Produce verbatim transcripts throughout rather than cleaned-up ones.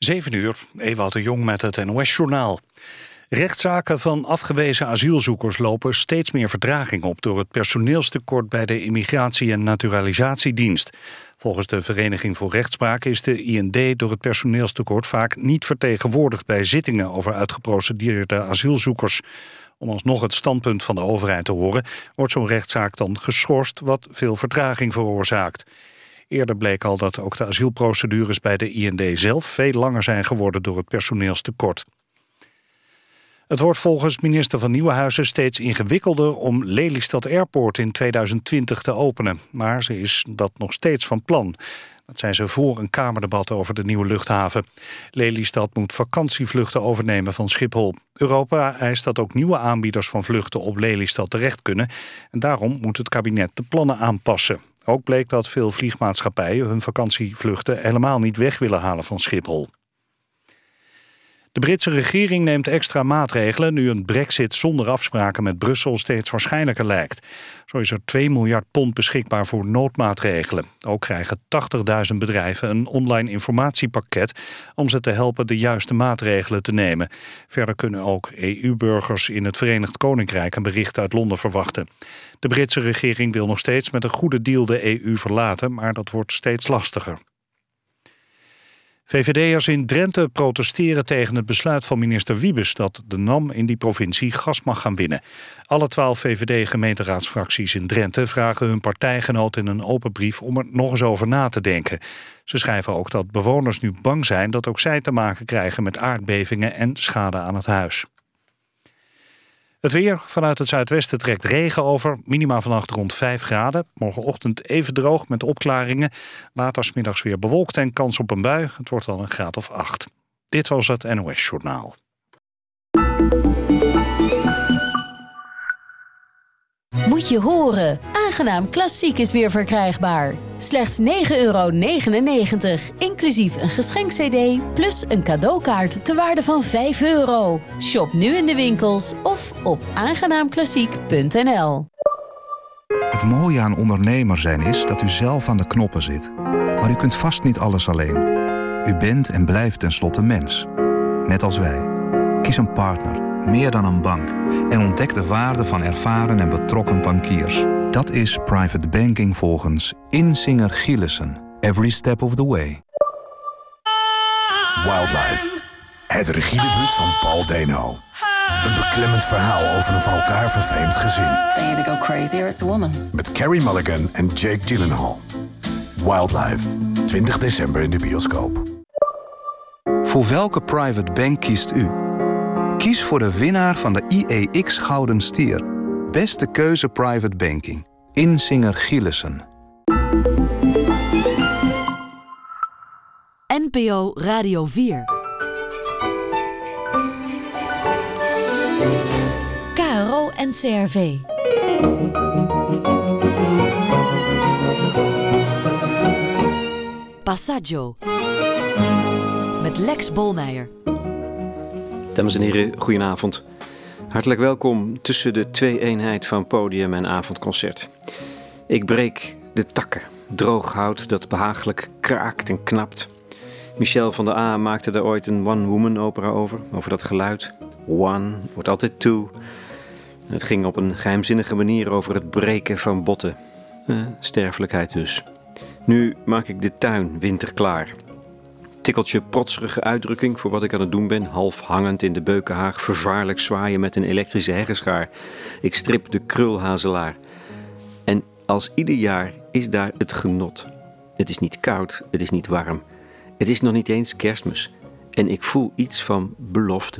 zeven uur, Ewout de Jong met het N O S-journaal. Rechtszaken van afgewezen asielzoekers lopen steeds meer vertraging op door het personeelstekort bij de Immigratie- en Naturalisatiedienst. Volgens de Vereniging voor Rechtspraak is de I N D door het personeelstekort vaak niet vertegenwoordigd bij zittingen over uitgeprocedeerde asielzoekers. Om alsnog het standpunt van de overheid te horen, wordt zo'n rechtszaak dan geschorst, wat veel vertraging veroorzaakt. Eerder bleek al dat ook de asielprocedures bij de I N D zelf veel langer zijn geworden door het personeelstekort. Het wordt volgens minister van Nieuwenhuizen steeds ingewikkelder om Lelystad Airport in tweeduizend twintig te openen. Maar ze is dat nog steeds van plan. Dat zei ze voor een Kamerdebat over de nieuwe luchthaven. Lelystad moet vakantievluchten overnemen van Schiphol. Europa eist dat ook nieuwe aanbieders van vluchten op Lelystad terecht kunnen. En daarom moet het kabinet de plannen aanpassen. Ook bleek dat veel vliegmaatschappijen hun vakantievluchten helemaal niet weg willen halen van Schiphol. De Britse regering neemt extra maatregelen nu een brexit zonder afspraken met Brussel steeds waarschijnlijker lijkt. Zo is er twee miljard pond beschikbaar voor noodmaatregelen. Ook krijgen tachtigduizend bedrijven een online informatiepakket om ze te helpen de juiste maatregelen te nemen. Verder kunnen ook E U-burgers in het Verenigd Koninkrijk een bericht uit Londen verwachten. De Britse regering wil nog steeds met een goede deal de E U verlaten, maar dat wordt steeds lastiger. V V D'ers in Drenthe protesteren tegen het besluit van minister Wiebes dat de NAM in die provincie gas mag gaan winnen. Alle twaalf V V D-gemeenteraadsfracties in Drenthe vragen hun partijgenoot in een open brief om er nog eens over na te denken. Ze schrijven ook dat bewoners nu bang zijn dat ook zij te maken krijgen met aardbevingen en schade aan het huis. Het weer. Vanuit het zuidwesten trekt regen over. Minima vannacht rond vijf graden. Morgenochtend even droog met opklaringen. Later 's middags weer bewolkt en kans op een bui. Het wordt dan een graad of acht. Dit was het N O S-journaal. Moet je horen. Aangenaam Klassiek is weer verkrijgbaar. Slechts negen euro negenennegentig, inclusief een geschenk-cd... plus een cadeaukaart ter waarde van vijf euro. Shop nu in de winkels of op aangenaamklassiek punt n l. Het mooie aan ondernemer zijn is dat u zelf aan de knoppen zit. Maar u kunt vast niet alles alleen. U bent en blijft tenslotte mens. Net als wij. Kies een partner, meer dan een bank. En ontdek de waarde van ervaren en betrokken bankiers. Dat is private banking volgens Insinger Gielissen. Every step of the way. Wildlife. Het regiedebuut van Paul Dano. Een beklemmend verhaal over een van elkaar vervreemd gezin. They either go crazy or it's a woman. Met Carey Mulligan en Jake Gyllenhaal. Wildlife. twintig december in de bioscoop. Voor welke private bank kiest u? Kies voor de winnaar van de I E X Gouden Stier. Beste keuze private banking. Insinger Gielissen. N P O Radio vier. K R O en C R V. Passaggio. Met Lex Bolmeijer. Dames en heren, goedenavond. Hartelijk welkom tussen de twee-eenheid van podium en avondconcert. Ik breek de takken, droog hout dat behagelijk kraakt en knapt. Michel van der A maakte daar ooit een one-woman opera over, over dat geluid. One wordt altijd two. Het ging op een geheimzinnige manier over het breken van botten. Eh, sterfelijkheid dus. Nu maak ik de tuin winterklaar. Tikkeltje protserige uitdrukking voor wat ik aan het doen ben. Half hangend in de beukenhaag, vervaarlijk zwaaien met een elektrische heggenschaar. Ik strip de krulhazelaar. En als ieder jaar is daar het genot. Het is niet koud, het is niet warm. Het is nog niet eens Kerstmis. En ik voel iets van belofte.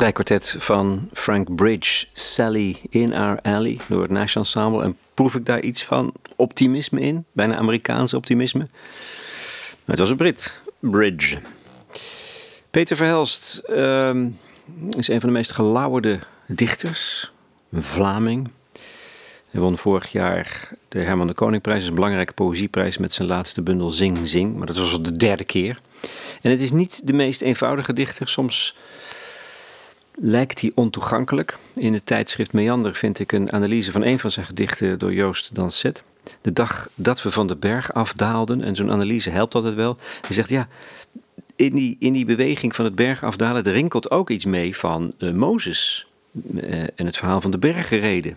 strijkkwartet van Frank Bridge, Sally in Our Alley, door het Nash Ensemble. En proef ik daar iets van optimisme in? Bijna Amerikaans optimisme? Het was een Brit, Bridge. Peter Verhelst uh, is een van de meest gelauwerde dichters, een Vlaming. Hij won vorig jaar de Herman de Koningprijs, een belangrijke poëzieprijs met zijn laatste bundel Zing Zing. Maar dat was al de derde keer. En het is niet de meest eenvoudige dichter. Soms lijkt hij ontoegankelijk. In het tijdschrift Meander vind ik een analyse van een van zijn gedichten door Joost Danset. De dag dat we van de berg afdaalden. En zo'n analyse helpt altijd wel. Hij zegt ja, in die, in die beweging van het berg afdalen, er rinkelt ook iets mee van uh, Mozes. Uh, en het verhaal van de bergreden.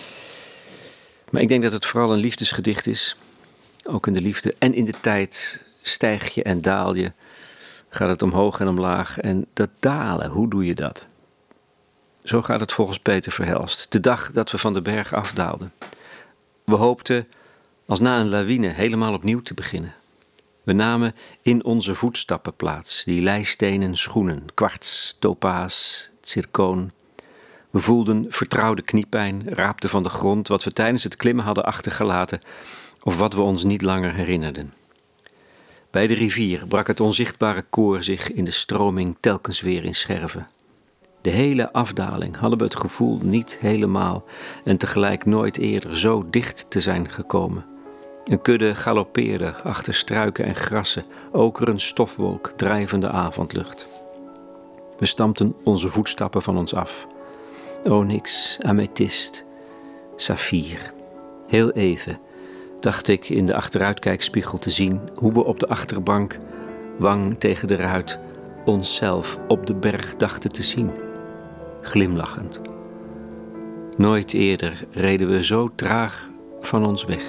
Maar ik denk dat het vooral een liefdesgedicht is. Ook in de liefde en in de tijd stijg je en daal je. Gaat het omhoog en omlaag. En dat dalen, hoe doe je dat? Zo gaat het volgens Peter Verhelst. De dag dat we van de berg afdaalden. We hoopten als na een lawine helemaal opnieuw te beginnen. We namen in onze voetstappen plaats. Die leistenen schoenen, kwarts, topaas, zircoon. We voelden vertrouwde kniepijn, raapten van de grond wat we tijdens het klimmen hadden achtergelaten of wat we ons niet langer herinnerden. Bij de rivier brak het onzichtbare koor zich in de stroming telkens weer in scherven. De hele afdaling hadden we het gevoel niet helemaal en tegelijk nooit eerder zo dicht te zijn gekomen. Een kudde galoppeerde achter struiken en grassen, oker een stofwolk, drijvende avondlucht. We stampten onze voetstappen van ons af. Onyx, amethyst, saffier. Heel even dacht ik in de achteruitkijkspiegel te zien hoe we op de achterbank, wang tegen de ruit, onszelf op de berg dachten te zien. Glimlachend. Nooit eerder reden we zo traag van ons weg.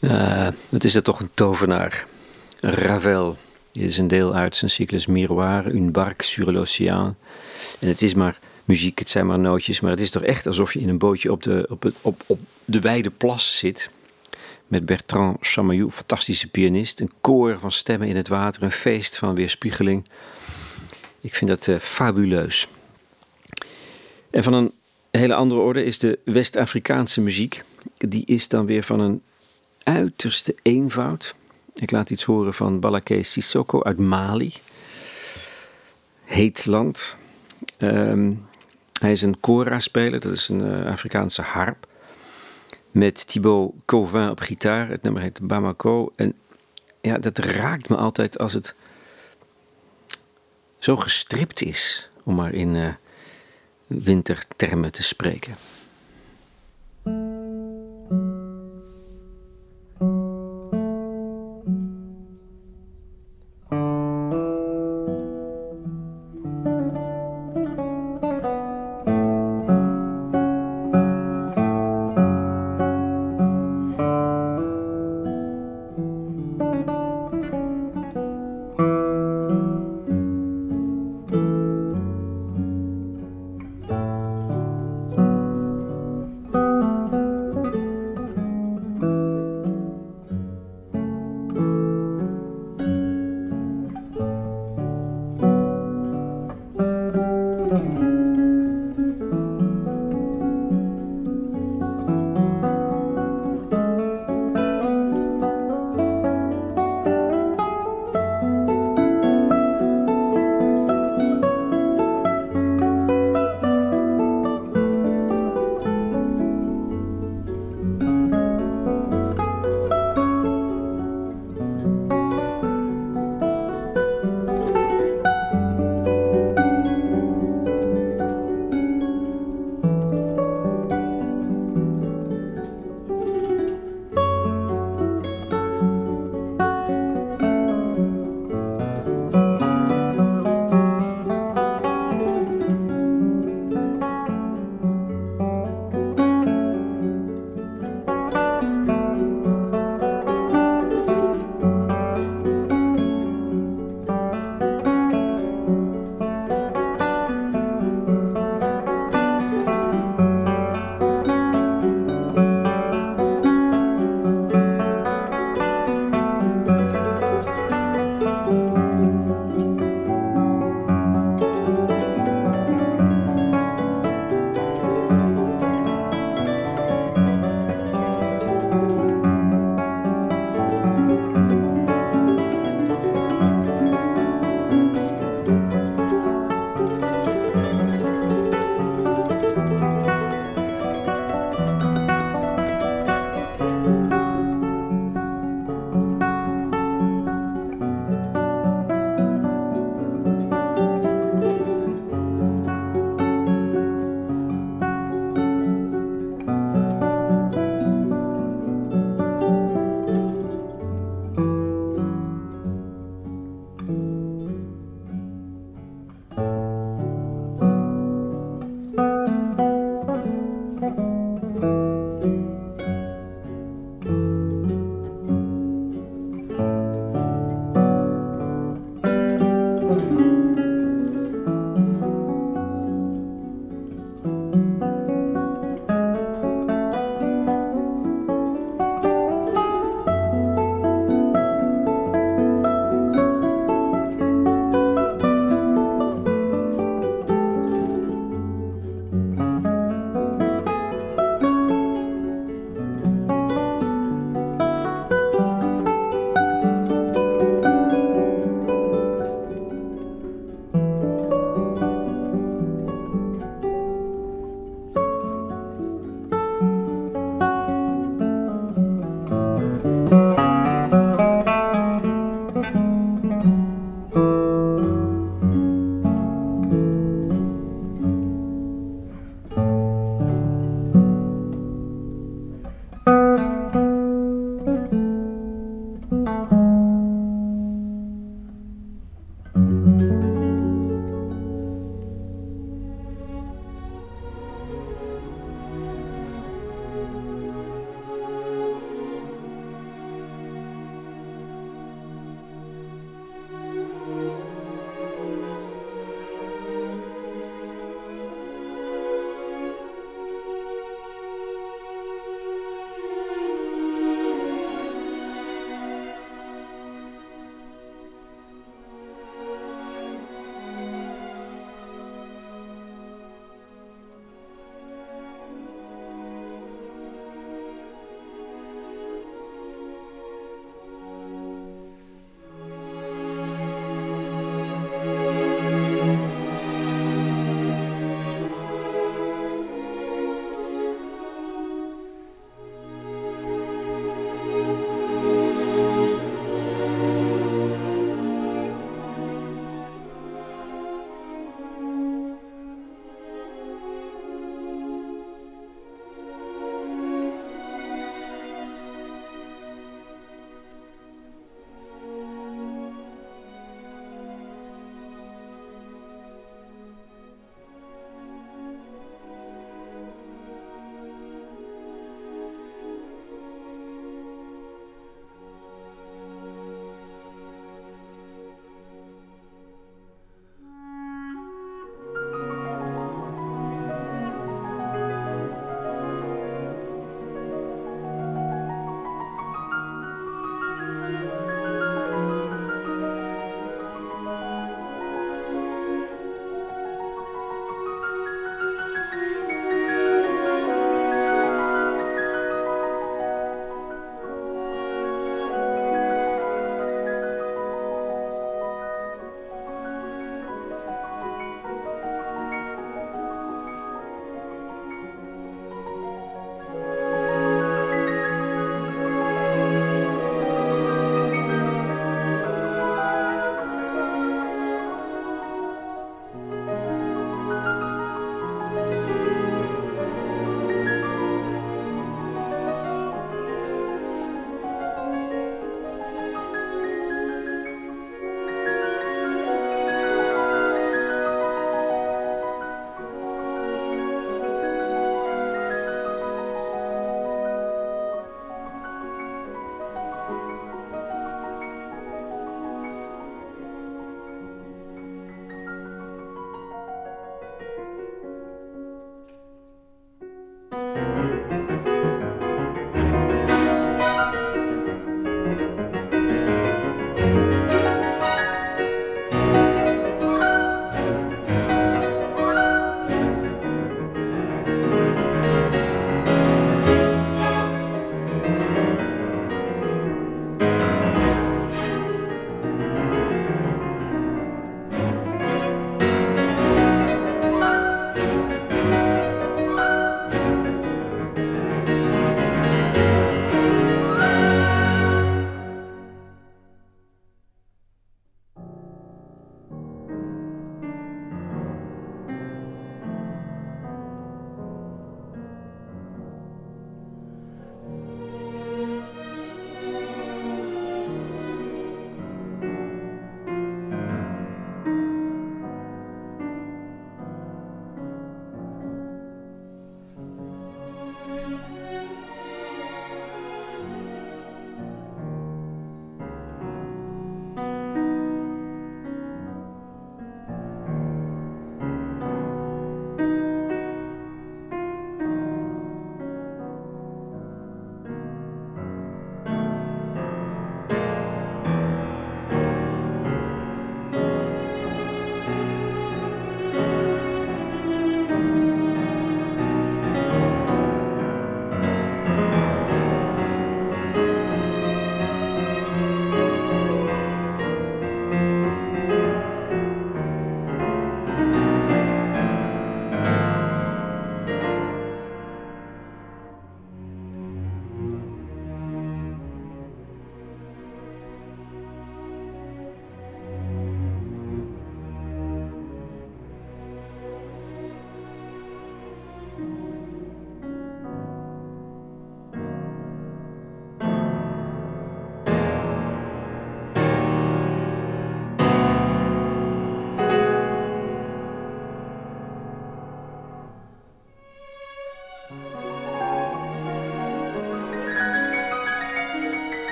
Uh, het is er toch een tovenaar. Ravel. Dit is een deel uit zijn cyclus Miroir, Une barque sur l'océan. En het is maar muziek, het zijn maar nootjes, maar het is toch echt alsof je in een bootje op de, op het, op, op de wijde plas zit. Met Bertrand Chamayou, fantastische pianist. Een koor van stemmen in het water, een feest van weerspiegeling. Ik vind dat uh, fabuleus. En van een hele andere orde is de West-Afrikaanse muziek. Die is dan weer van een uiterste eenvoud. Ik laat iets horen van Balaké Sissoko uit Mali. Heet land. Um, hij is een kora-speler, dat is een uh, Afrikaanse harp. Met Thibaut Cauvin op gitaar. Het nummer heet Bamako. En ja, dat raakt me altijd als het zo gestript is, om maar in uh, wintertermen te spreken.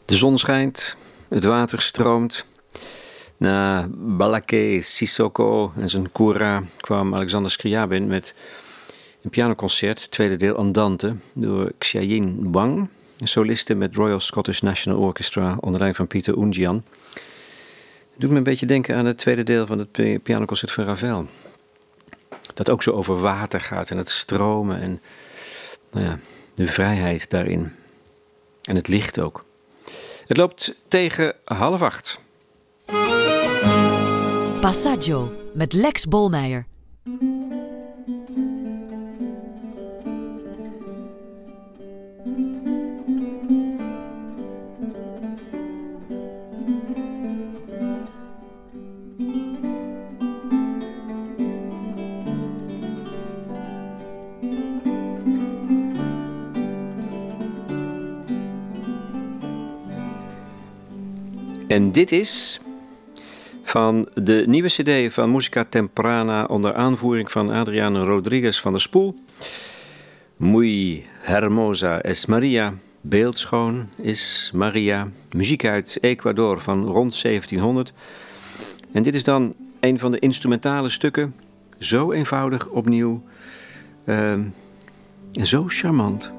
De zon schijnt, het water stroomt. Na Balaké Sissoko en zijn koera kwam Alexander Scriabin met een pianoconcert, tweede deel Andante, door Xiaoyin Wang, een soliste met Royal Scottish National Orchestra onder leiding van Pieter Oundjian. Het doet me een beetje denken aan het tweede deel van het pianoconcert van Ravel. Dat ook zo over water gaat en het stromen en nou ja, de vrijheid daarin. En het licht ook. Het loopt tegen half acht. Passaggio met Lex Bolmeijer. En dit is van de nieuwe cd van Musica Temprana onder aanvoering van Adriano Rodriguez van der Spoel. Muy hermosa es Maria, beeldschoon is Maria. Muziek uit Ecuador van rond zeventienhonderd. En dit is dan een van de instrumentale stukken. Zo eenvoudig opnieuw. Uh, en zo charmant.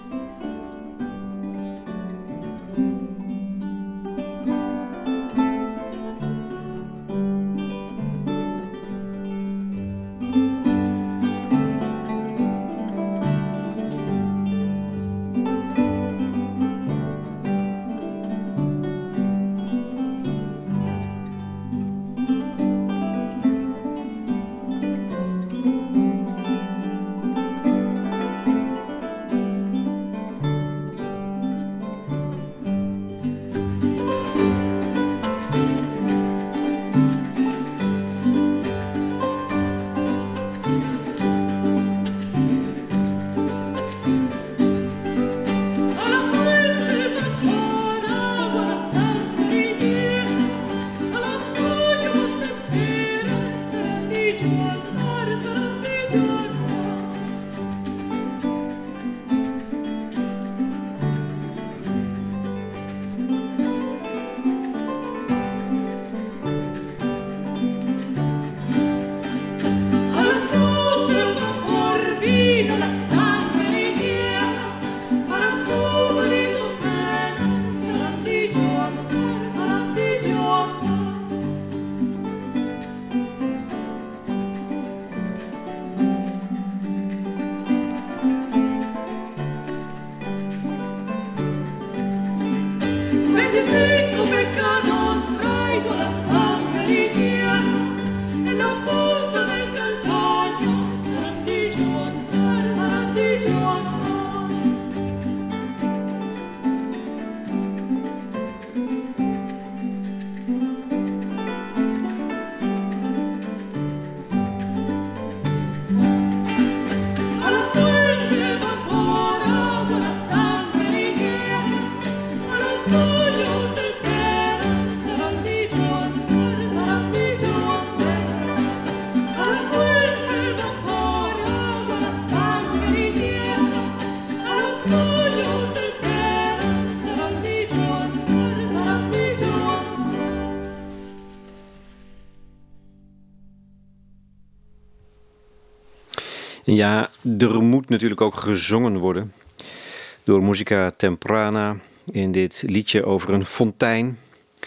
Ja, er moet natuurlijk ook gezongen worden door Musica Temprana in dit liedje over een fontein.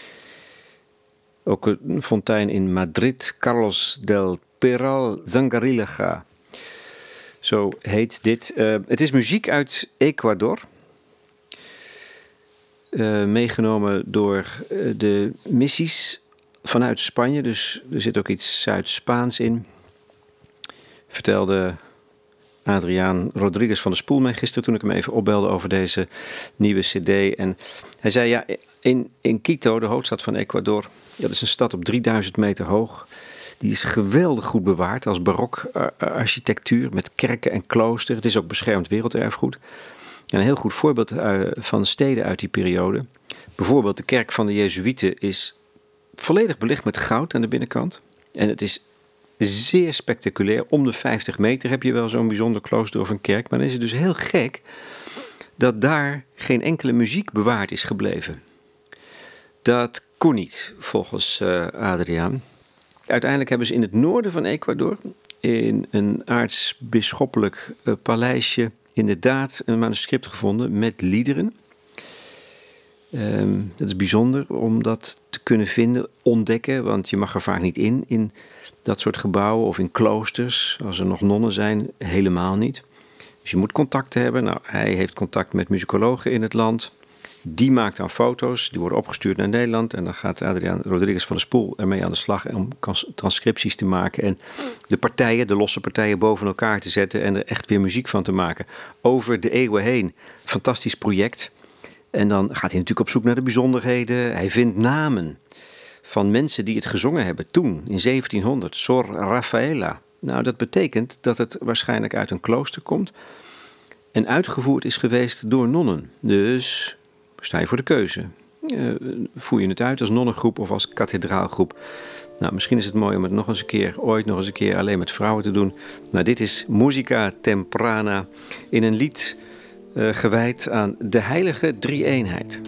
Ook een fontein in Madrid, Carlos del Peral Zangarilega. Zo heet dit. Uh, het is muziek uit Ecuador. Uh, meegenomen door uh, de missies vanuit Spanje. Dus er zit ook iets Zuid-Spaans in. Vertelde Adriaan Rodriguez van der Spoel mij gisteren toen ik hem even opbelde over deze nieuwe cd. En hij zei ja, in, in Quito, de hoofdstad van Ecuador, dat is een stad op drieduizend meter hoog. Die is geweldig goed bewaard als barok architectuur met kerken en klooster. Het is ook beschermd werelderfgoed. En een heel goed voorbeeld van steden uit die periode. Bijvoorbeeld de kerk van de Jezuïeten is volledig belicht met goud aan de binnenkant. En het is zeer spectaculair. Om de vijftig meter heb je wel zo'n bijzonder klooster of een kerk. Maar dan is het dus heel gek dat daar geen enkele muziek bewaard is gebleven. Dat kon niet, volgens uh, Adriaan. Uiteindelijk hebben ze in het noorden van Ecuador, in een aartsbisschoppelijk uh, paleisje, inderdaad een manuscript gevonden met liederen. Um, dat is bijzonder om dat te kunnen vinden, ontdekken, want je mag er vaak niet in, in dat soort gebouwen of in kloosters, als er nog nonnen zijn, helemaal niet. Dus je moet contacten hebben. Nou, hij heeft contact met muzikologen in het land. Die maakt dan foto's, die worden opgestuurd naar Nederland. En dan gaat Adriaan Rodriguez van der Spoel ermee aan de slag om transcripties te maken. En de partijen, de losse partijen boven elkaar te zetten en er echt weer muziek van te maken. Over de eeuwen heen. Fantastisch project. En dan gaat hij natuurlijk op zoek naar de bijzonderheden. Hij vindt namen van mensen die het gezongen hebben toen, in zeventienhonderd. Sor Rafaela. Nou, dat betekent dat het waarschijnlijk uit een klooster komt en uitgevoerd is geweest door nonnen. Dus sta je voor de keuze. Uh, voer je het uit als nonnengroep of als kathedraalgroep? Nou, misschien is het mooi om het nog eens een keer, ooit nog eens een keer alleen met vrouwen te doen. Maar dit is Musica Temprana in een lied uh, gewijd aan de heilige drie-eenheid.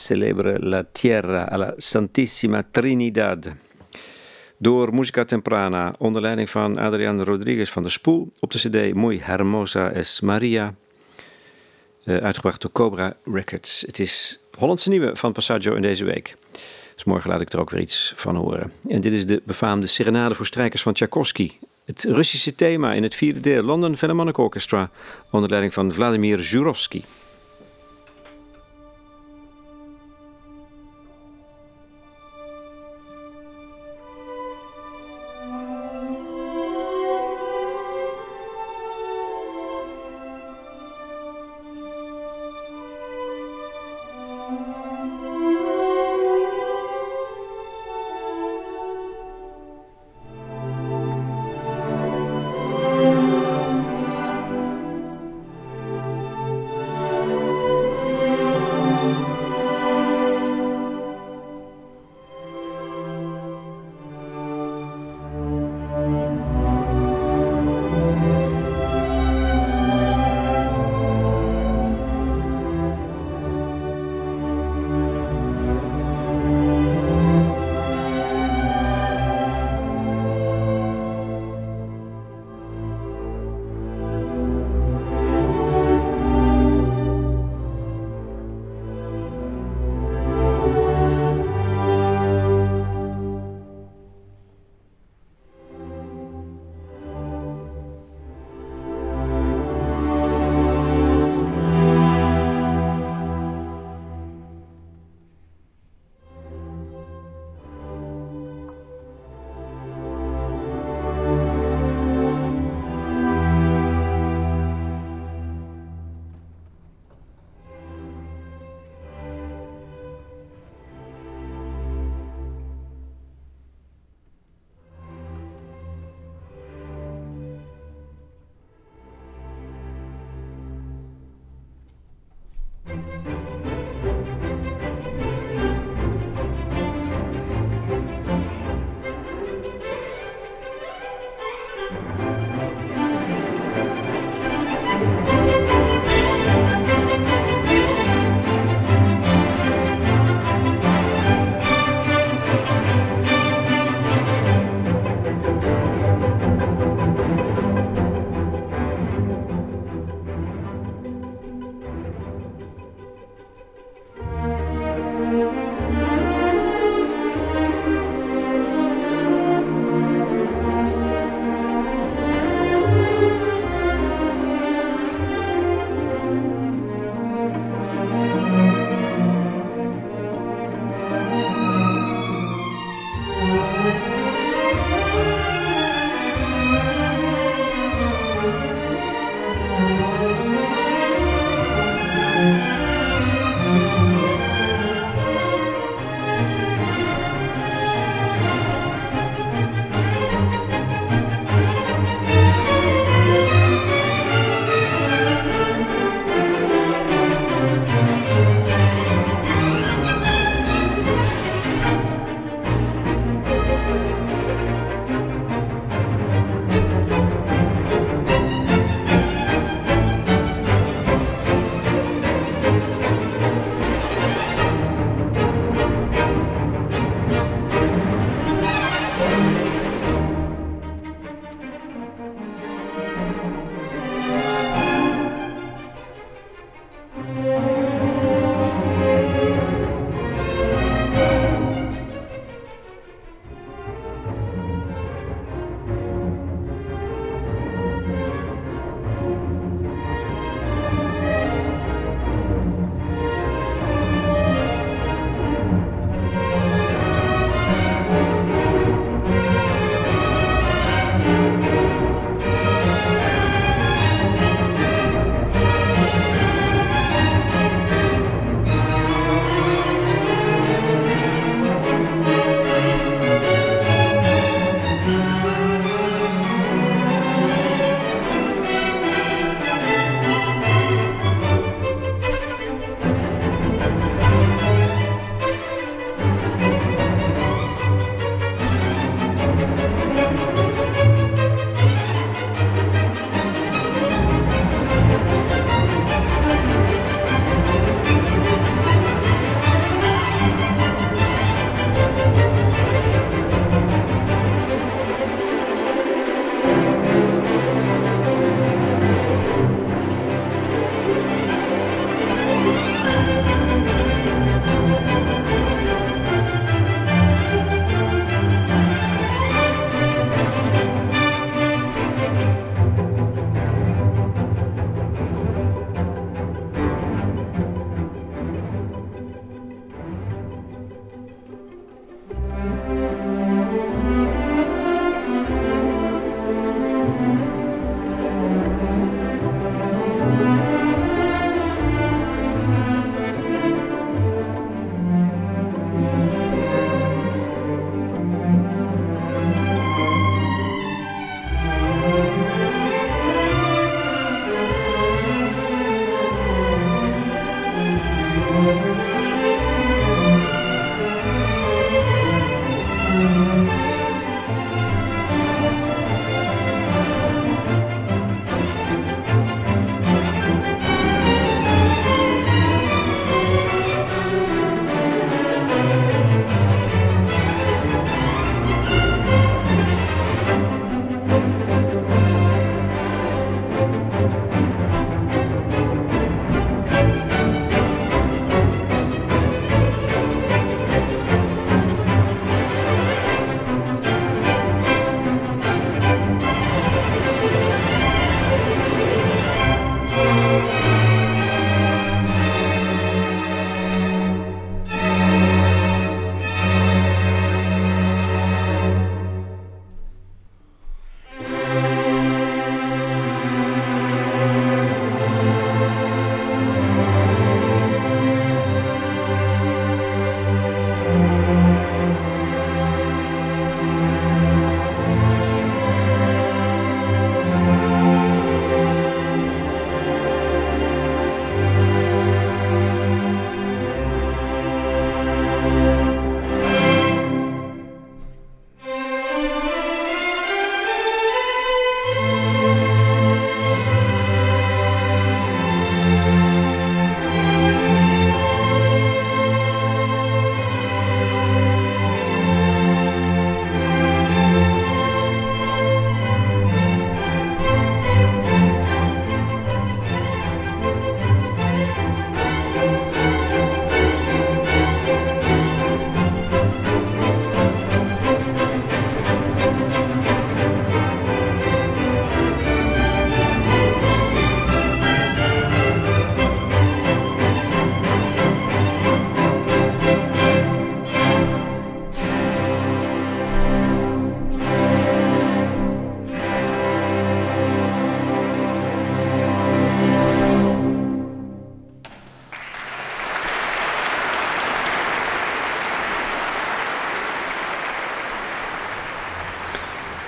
celebre La Tierra a la Santissima Trinidad. Door Musica Temprana, onder leiding van Adrián Rodríguez van der Spoel, op de cd Muy Hermosa es Maria, uh, uitgebracht door Cobra Records. Het is Hollandse nieuwe van Passaggio in deze week. Dus morgen laat ik er ook weer iets van horen. En dit is de befaamde Serenade voor strijkers van Tchaikovsky. Het Russische thema in het vierde deel London Philharmonic Orchestra onder leiding van Vladimir Zhurovsky.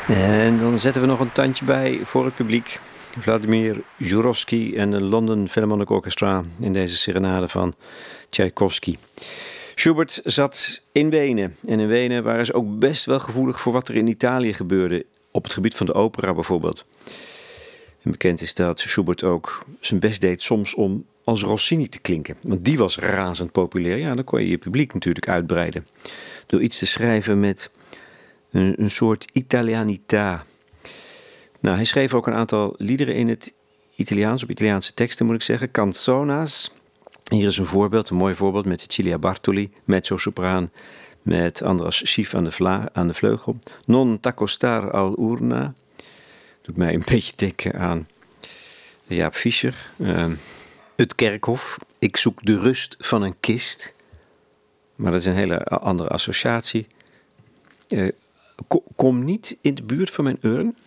En dan zetten we nog een tandje bij voor het publiek. Vladimir Jurovsky en de London Philharmonic Orchestra in deze serenade van Tchaikovsky. Schubert zat in Wenen. En in Wenen waren ze ook best wel gevoelig voor wat er in Italië gebeurde. Op het gebied van de opera bijvoorbeeld. En bekend is dat Schubert ook zijn best deed soms om als Rossini te klinken. Want die was razend populair. Ja, dan kon je je publiek natuurlijk uitbreiden. Door iets te schrijven met een, een soort Italianità. Nou, hij schreef ook een aantal liederen in het Italiaans, op Italiaanse teksten moet ik zeggen. Canzonas. Hier is een voorbeeld, een mooi voorbeeld met Cecilia Bartoli, mezzo-sopraan, met Andras Schief aan de, vla- aan de vleugel. Non t'accostar al urna. Doet mij een beetje denken aan Jaap Fischer. Uh, het kerkhof. Ik zoek de rust van een kist. Maar dat is een hele andere associatie. Uh, kom, kom niet in de buurt van mijn urn.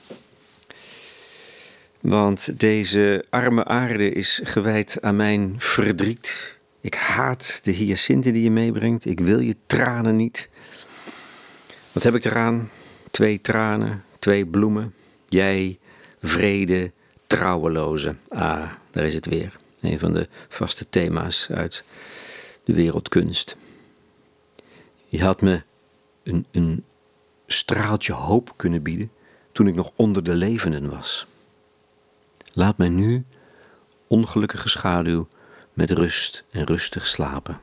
Want deze arme aarde is gewijd aan mijn verdriet. Ik haat de hyacinten die je meebrengt. Ik wil je tranen niet. Wat heb ik eraan? Twee tranen, twee bloemen. Jij, vrede, trouweloze. Ah, daar is het weer. Een van de vaste thema's uit de wereldkunst. Je had me een, een straaltje hoop kunnen bieden toen ik nog onder de levenden was. Laat mij nu, ongelukkige schaduw, met rust en rustig slapen.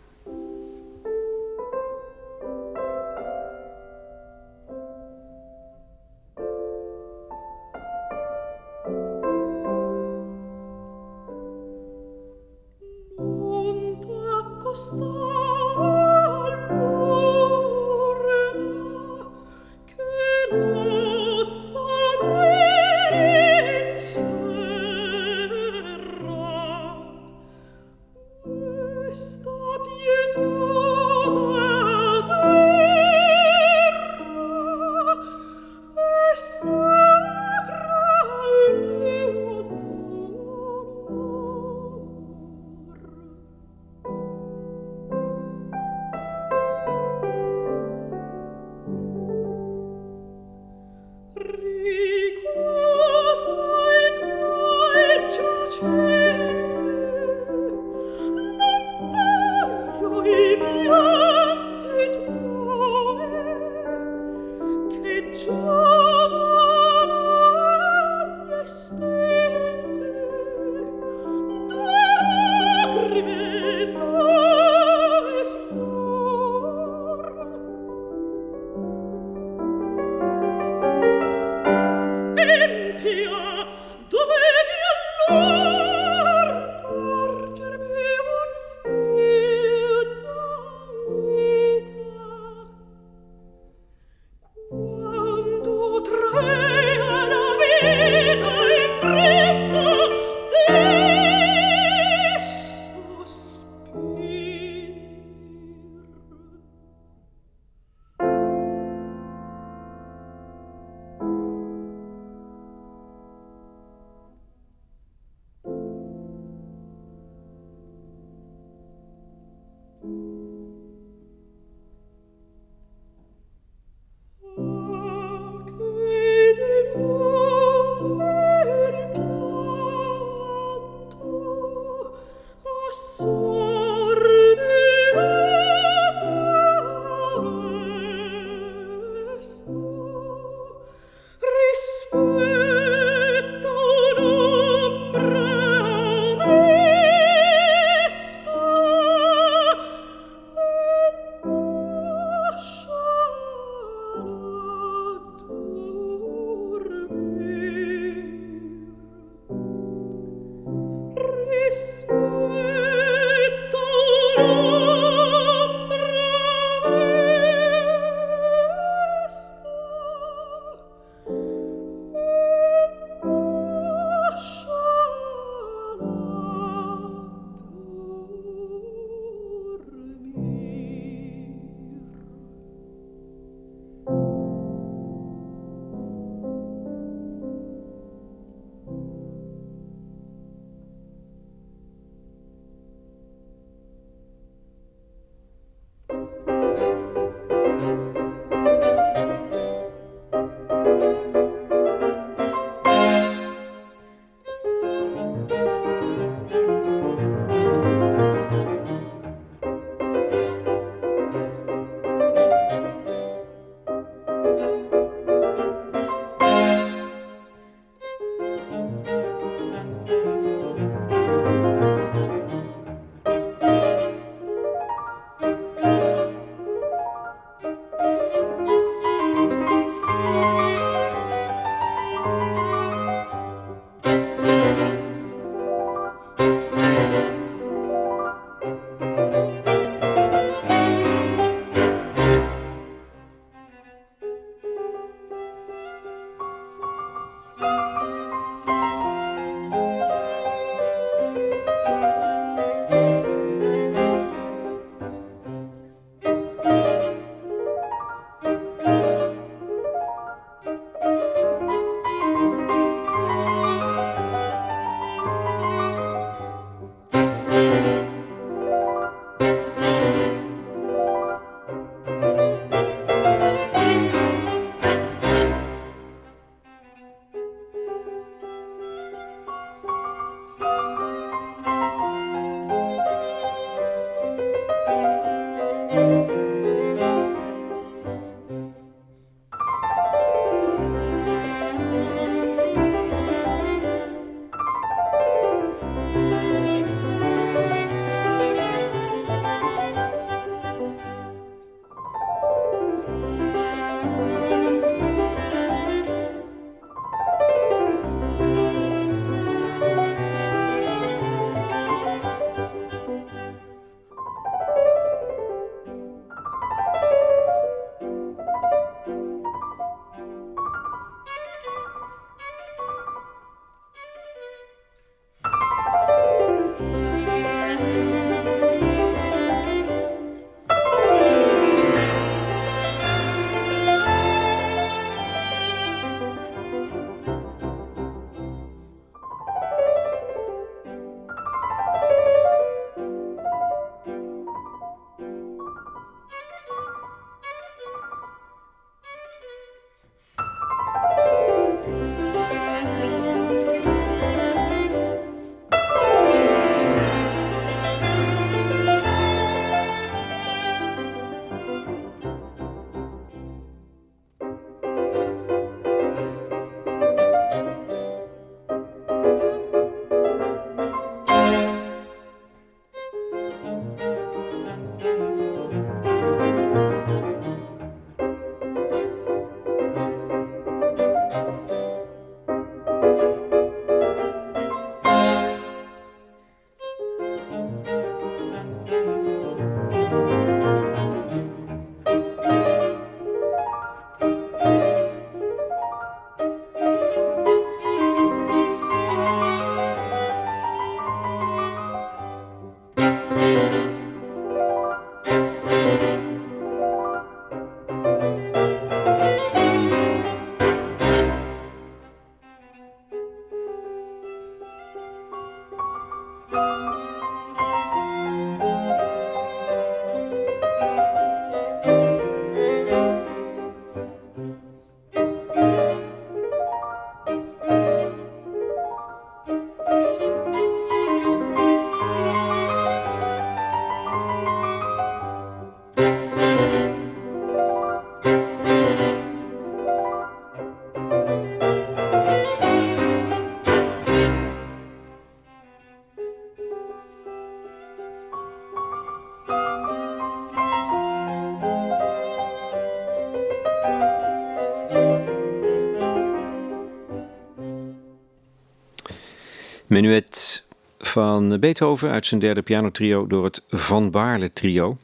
Menuet van Beethoven uit zijn derde pianotrio door het Van Baarle trio.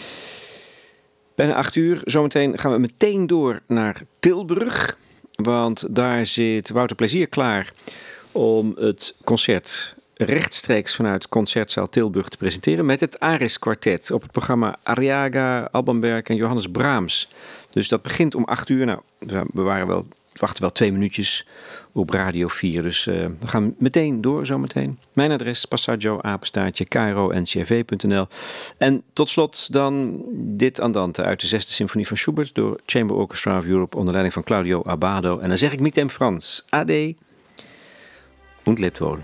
Bijna acht uur. Zometeen gaan we meteen door naar Tilburg. Want daar zit Wouter Plezier klaar om het concert rechtstreeks vanuit Concertzaal Tilburg te presenteren met het Aris Quartet op het programma Arriaga, Alban Berg en Johannes Brahms. Dus dat begint om acht uur. Nou, we waren wel, wachten wel twee minuutjes op Radio vier. Dus uh, we gaan meteen door zometeen. Mijn adres passaggio apenstaartje k r o n c r v punt n l. En tot slot dan dit andante uit de zesde symfonie van Schubert door Chamber Orchestra of Europe onder leiding van Claudio Abbado. En dan zeg ik mit dem Frans. Ade und lebt wohl.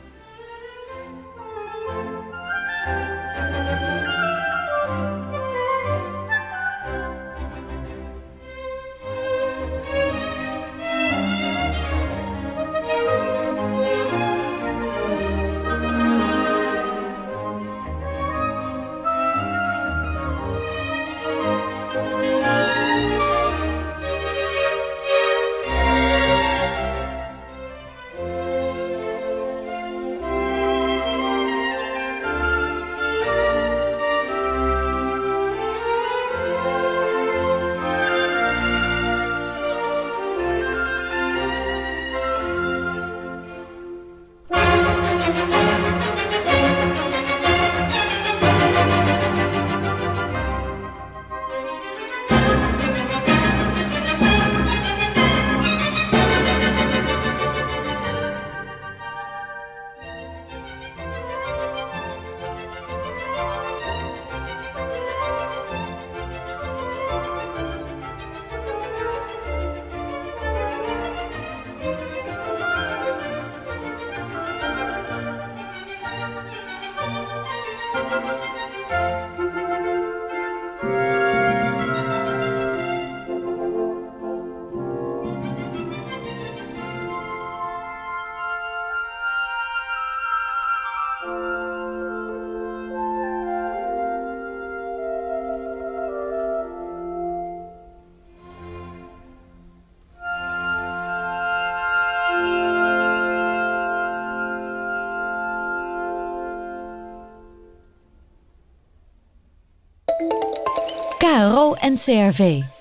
K R O N C R V